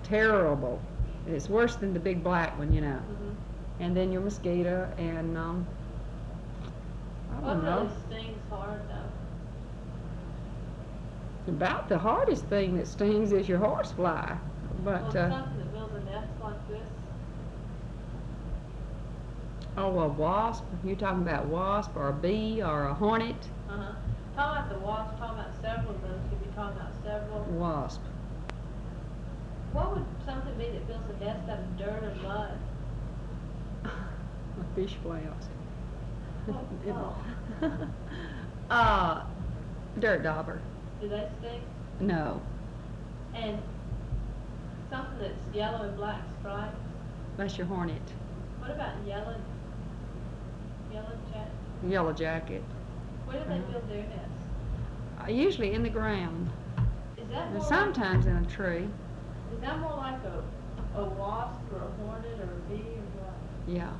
terrible. It's worse than the big black one, you know. Mm-hmm. And then your mosquito, and I What don't know. really stings hard though? About the hardest thing that stings is your horsefly. But Well, something that builds a nest like this. oh, a wasp? You talking about wasp or a bee or a hornet? Uh-huh. Talking about the wasp, talking about several of those. Could be talking about several. Wasp. What would something be that builds a nest out of dirt or mud? A fish flails. Oh. Dirt dauber. Do they sting? No, And something that's yellow and black stripes. that's your hornet. What about yellow jack? Yellow jacket. Where do they build their nests? Usually in the ground. Is that And more sometimes in a tree. like, is that more like a wasp or a hornet or a bee or what? Yeah.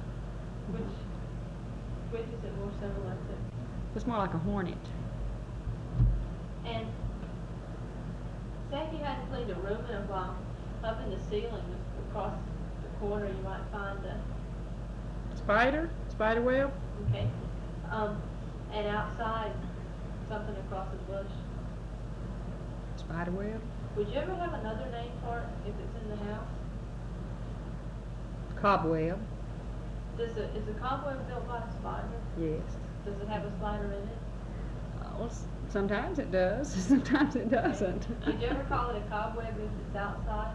Which is it more similar to? It's more like a hornet. And say if you hadn't cleaned a room in a while, up in the ceiling across the corner you might find a Spider? Spider web? okay. And outside something across the bush. Spider web? Would you ever have another name for it if it's in the house? Cobweb? Is a cobweb built by a spider? Yes. Does it have a spider in it? Well, sometimes it does, sometimes it doesn't. Would you ever call it a cobweb if it's outside?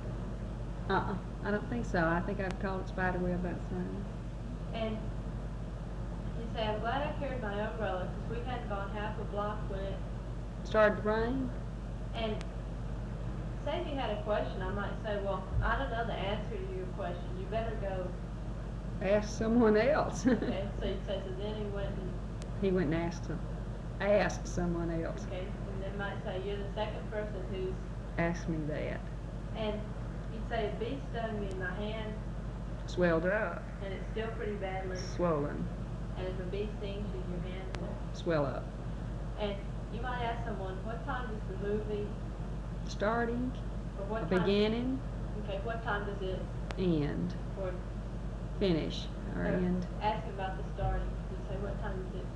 I don't think so. I think I'd call it spider web outside. And you say, I'm glad I carried my umbrella because we hadn't gone half a block when it. Started to rain? And say if you had a question, I might say, well, I don't know the answer to your question. You better go. Ask someone else. Okay, so you say, so then he went and, He went and asked someone else. okay, and they might say, you're the second person who's, Asked me that. and you'd say, a bee stung me in my hand, Swelled up. and it's still pretty badly, Swollen. and if a bee stings you, your hand will. Swell up. And you might ask someone, what time does the movie, Starting. or what time? Beginning. Okay, what time does it, End. or Finish. Or end. ask about the starting. You say, what time is it?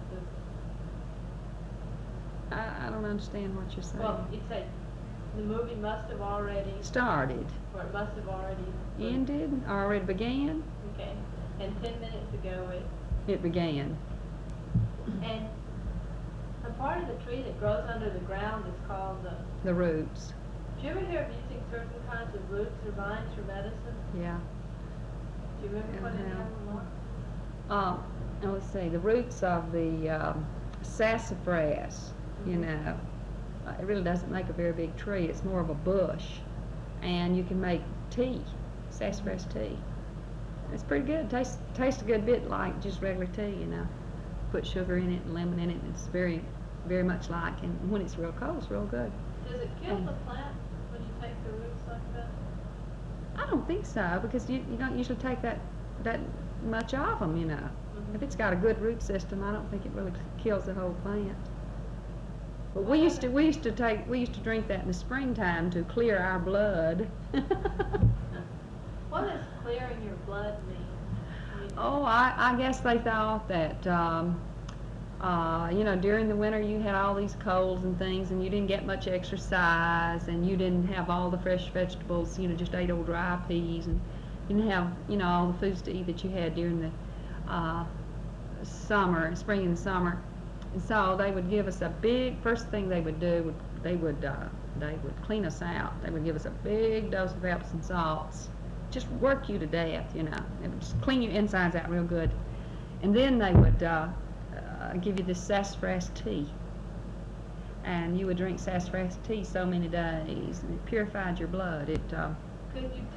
I don't understand what you're saying. Well, you'd say, the movie must have already, Started. or it must have already. Ended. Already began. Okay, and 10 minutes ago It began. and a part of the tree that grows under the ground is called the, The roots. do you ever hear of using certain kinds of roots or vines for medicine? Yeah. Do you remember what any of them are? Now let's see. The roots of the sassafras. You know, it really doesn't make a very big tree. It's more of a bush, and you can make tea, sassafras tea. It's pretty good. Tastes a good bit like just regular tea. You know, put sugar in it and lemon in it. And it's very, very much like. And when it's real cold, it's real good. Does it kill the plant when you take the roots like that? I don't think so, because you don't usually take that much of them. You know, Mm-hmm. if it's got a good root system, I don't think it really kills the whole plant. But we used to drink that in the springtime to clear our blood. What does clearing your blood mean? I mean, Oh, I guess they thought that, you know, during the winter you had all these colds and things, and you didn't get much exercise, and you didn't have all the fresh vegetables, you know, just ate old dry peas, and you didn't have, you know, all the foods to eat that you had during the spring and summer. And so they would give us first thing they would do, they would clean us out. They would give us a big dose of Epsom salts. Just work you to death, you know. It would just clean your insides out real good. And then they would give you this sassafras tea. And you would drink sassafras tea so many days, and it purified your blood. could you